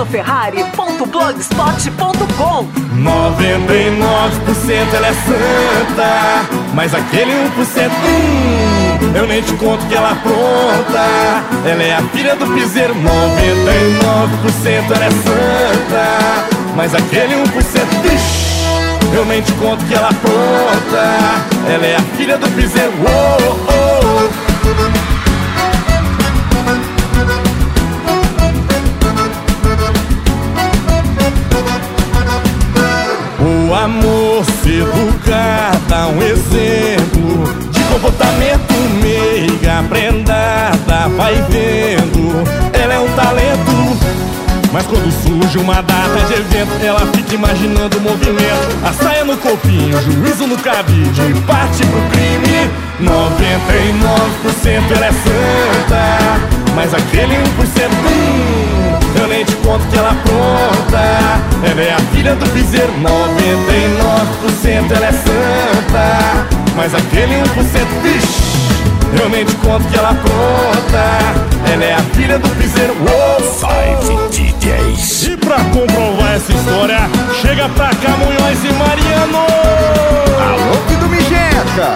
marcianoferrari.blogspot.com. 99% ela é santa, mas aquele 1%, eu nem te conto que ela apronta. Ela é a filha do piseiro. 99% ela é santa, mas aquele 1%, eu nem te conto que ela apronta. Ela é a filha do piseiro. Oh, oh. O amor se educada, um exemplo de comportamento meiga, prendada, vai vendo. Ela é um talento, mas quando surge uma data de evento, ela fica imaginando o movimento. A saia no corpinho, juízo no cabide, parte pro crime. 99% ela é santa, mas aquele 1%, eu nem te conto que ela apronta. Ela é a filha do piseiro. 99% ela é santa, mas aquele 1%, eu nem te conto que ela apronta. Ela é a filha do piseiro. Five DJs. E pra comprovar essa história, chega pra cá Munhoz e Mariano. Alô, Fido Mijeca.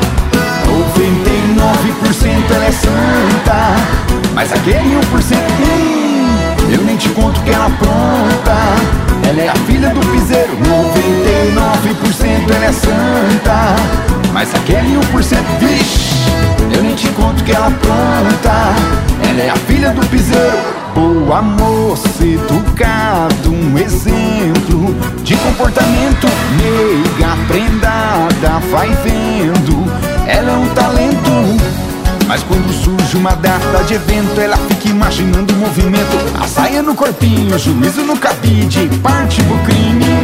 99% ela é santa, mas aquele 1%, eu nem te conto que ela apronta. Ela é a filha do piseiro. 99% ela é santa, mas aquele 1%, eu nem te conto que ela apronta. Ela é a filha do piseiro. Boa moça, educado, um exemplo de comportamento meiga, prendada, vai vendo. Ela é um talento, mas quando surge uma data de evento, ela fica imaginando o movimento. A saia no corpinho, juízo no cabide, parte pro crime.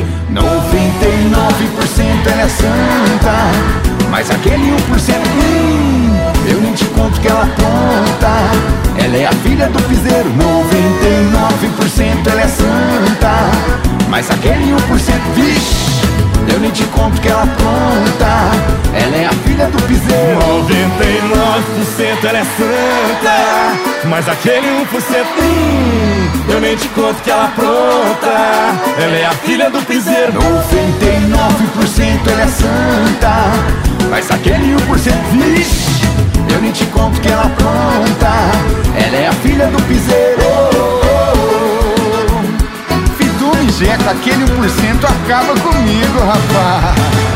99% ela é santa, mas aquele 1%, eu nem te conto que ela apronta. Ela é a filha do piseiro. 99% ela é santa, mas aquele 1%, eu nem te conto que ela apronta. Ela é a filha do piseiro. 99% ela é santa, mas aquele 1%, eu nem te conto que ela apronta. Ela é a filha do piseiro. 99% ela é santa, mas aquele 1%, eu nem te conto que ela apronta. Ela é a filha do piseiro. Fido Mijeca, aquele 1% acaba comigo, rapaz.